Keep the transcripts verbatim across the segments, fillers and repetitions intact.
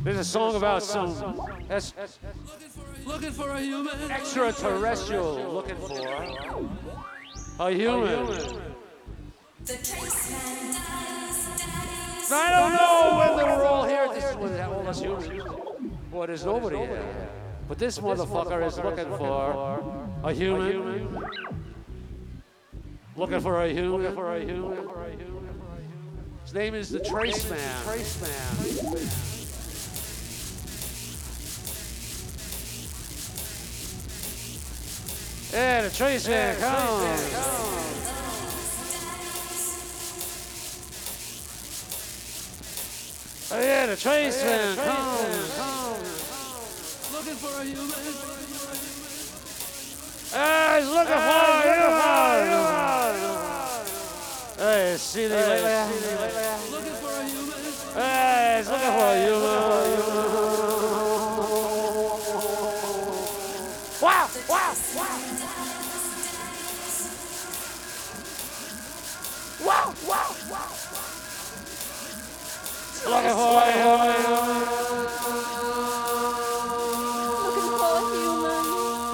There's a song about some that's Looking for a human. extraterrestrial looking for a human. The Traceman dies, dies. I don't know whether we're all here. This is what all us humans. Boy, there's nobody here. But this motherfucker is looking for a human. Looking for a human. Looking for a human. His name is the Traceman. Traceman. Yeah, the Traceman comes. Oh yeah, the Traceman comes. Looking for a human. Hey, he's looking for a human. Hey, see the Looking for a human. Hey, he's looking for a human. Wow, wow, wow. Wow, wow, wow. Looking for a human. Looking for a human.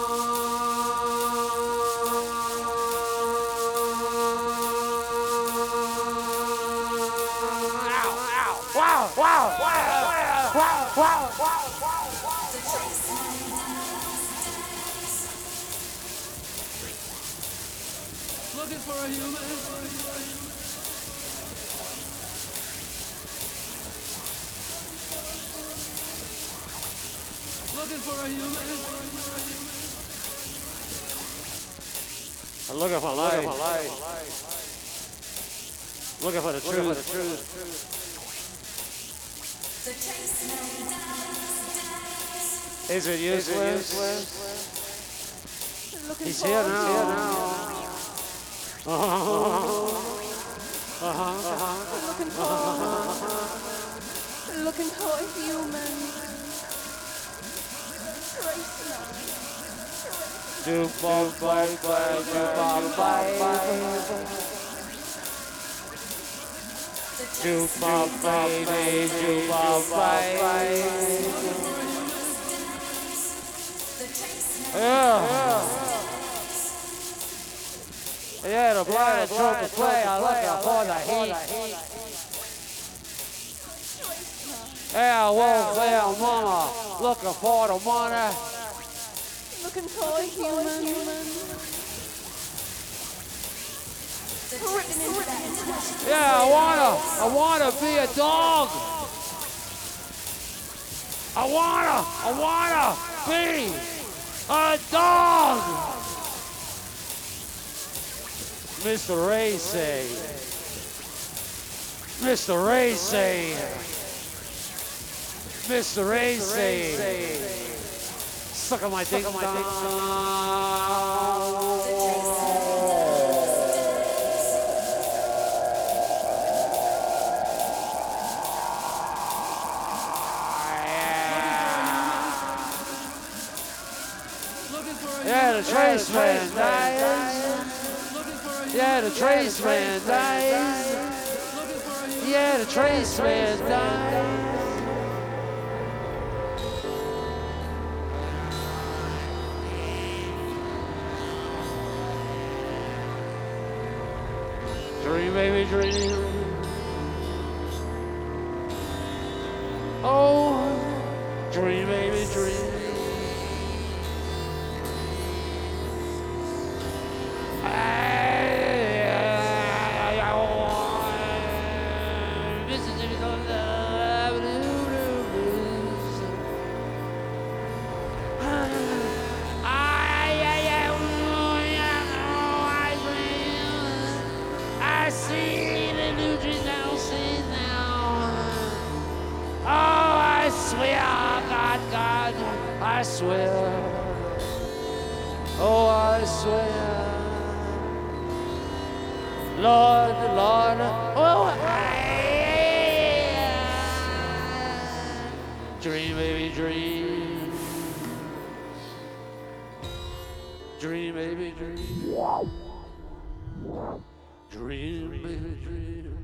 Wow, wow, wow, wow, wow, wow, wow. Looking for a human. Looking for a human. I'm looking for life. Looking for the truth. The Traceman dies, dies. Is it useless? Looking He's for here a now. human. Uh-huh. Looking for Looking for a human. Traceman. Jukebox, bye, bye, jukebox, bye, bye. Jukebox, baby, jukebox, bye. Yeah. Yeah, the blind trumpet play, I look for the heat. Yeah, wolf, yeah, mama, looking for the money. Looking for a human. Written in that. Yeah, I wanna, I wanna be a dog. I wanna, I wanna be a dog. Mister Racy. Mister Racy. Mister Racy. Suck my dick down. Yeah, the Traceman dies. Yeah, the Traceman dies. Yeah, the Traceman dies. Dream, baby, dream. Oh, dream, baby, dream. I see the new dreams now, see now. Oh, I swear, God, God, I swear. Oh, I swear. Lord, Lord, oh, I dream, baby, dream. Dream, baby, dream. Dream, baby, dream.